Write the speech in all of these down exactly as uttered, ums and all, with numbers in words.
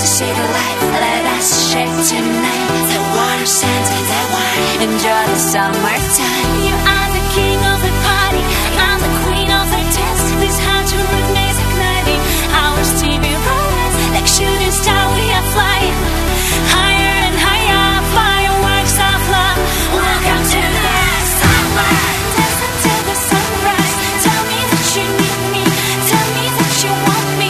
see the light, let us shake tonight. The water sands and the wine, enjoy the summertime. You are the king of the party, I'm the queen of the dance. This heart to root is igniting, our steamy romance. Like shooting star we are flying, higher and higher, fireworks of love. Welcome to the summer, dance until the sunrise. Tell me that you need me, tell me that you want me.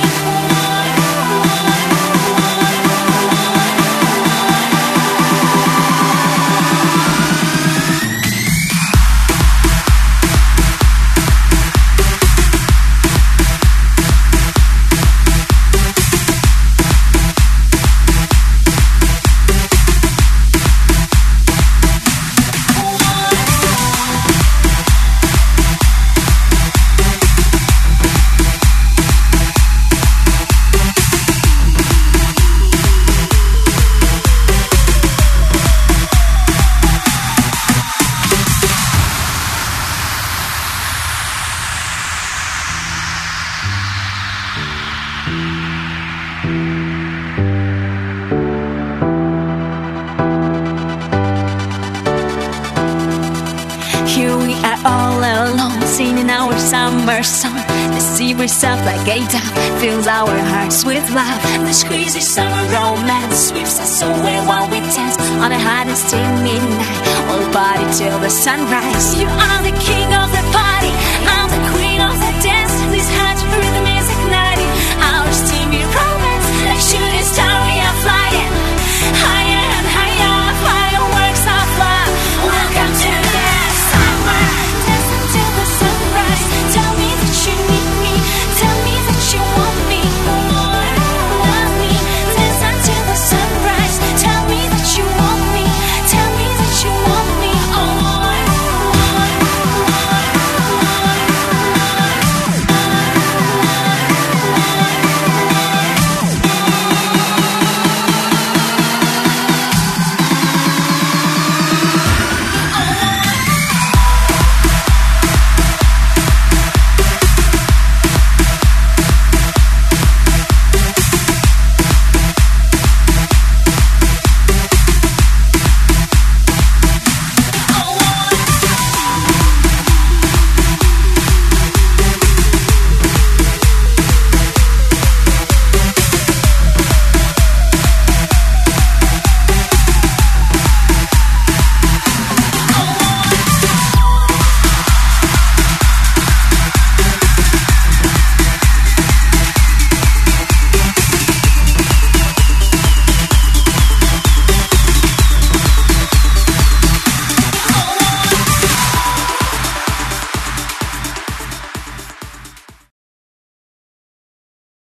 Here we are all alone, singing our summer song. The sea breeze up like a dove, fills our hearts with love. This crazy summer romance sweeps us away while we dance on a hot and steamy night. We'll party till the sunrise. You are the king of the party.